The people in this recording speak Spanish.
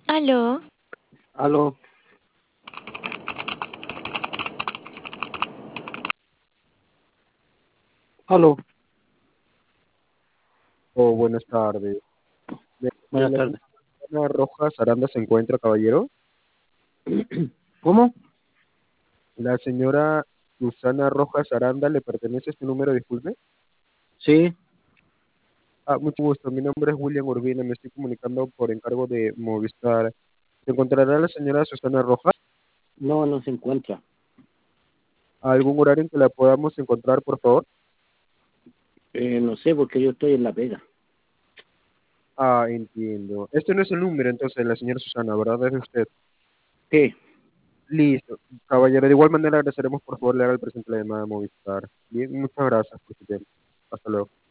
Aló, Aló, aló, Oh, buenas tardes. buenas La tardes. señora Rojas Aranda se encuentra, caballero. ¿Cómo? La señora Susana Rojas Aranda, ¿le pertenece este número? Disculpe. Sí, Mucho gusto. Mi nombre es William Urbina. Me estoy comunicando por encargo de Movistar. ¿Se encontrará la señora Susana Rojas? no se encuentra. ¿Algún horario en que la podamos encontrar, por favor? No sé, porque yo estoy en La Vega. Entiendo. Este no es el número, entonces, de la señora Susana, ¿verdad? Es de usted. ¿Qué? Listo. Caballero, de igual manera agradeceremos, por favor, le haga el presente la llamada a Movistar. Bien, muchas gracias por su tiempo. Hasta luego.